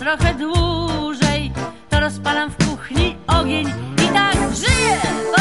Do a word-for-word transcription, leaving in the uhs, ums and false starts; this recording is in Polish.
trochę dłużej, to rozpalam w kuchni ogień i tak żyję.